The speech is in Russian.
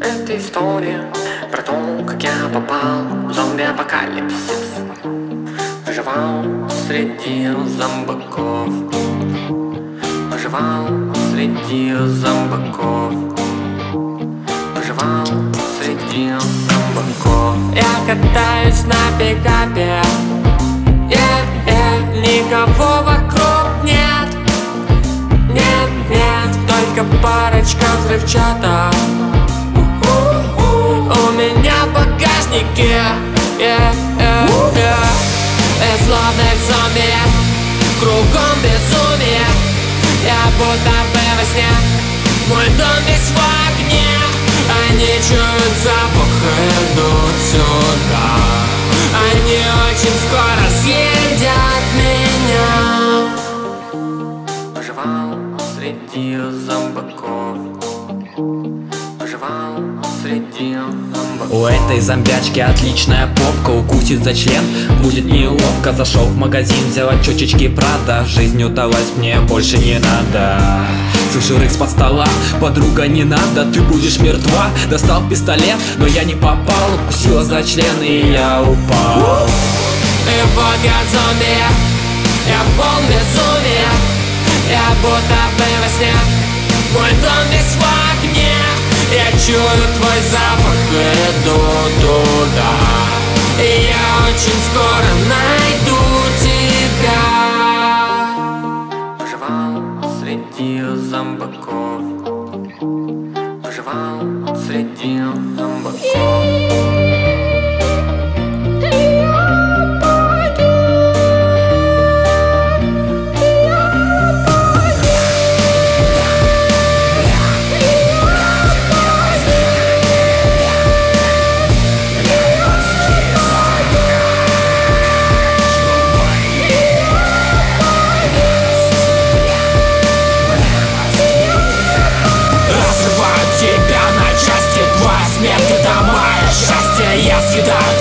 Это история про то, как я попал в зомби-апокалипсис. Выживал среди зомбаков. Выживал среди зомбаков. Выживал среди зомбаков. Я катаюсь на пикапе. Никого вокруг нет. Нет, нет, только парочка взрывчаток. У меня в багажнике. Словно в зомби, кругом безумие. Я будто бы во сне. Мой дом весь в огне. Они чуют запах, идут сюда. Они очень скоро съедят меня. Выживал среди зомбаков. Выживал среди зомбаков. У этой зомбячки отличная попка. Укусит за член, будет неловко. Зашел в магазин, взял чучечки Прада. Жизнь удалась, мне больше не надо. Слышу рык с-под стола: подруга, не надо, ты будешь мертва. Достал пистолет, но я не попал. Укусила за член, и я упал. И вот я зомби, я полн безумия. Я будто бы во сне. Мой дом весь в огне. Я чую твой запах, иду туда. И я очень скоро найду тебя. Выживал среди зомбаков. Выживал среди зомбаков. Тебя на части, твоя смерть — это мое счастье. Я съедаю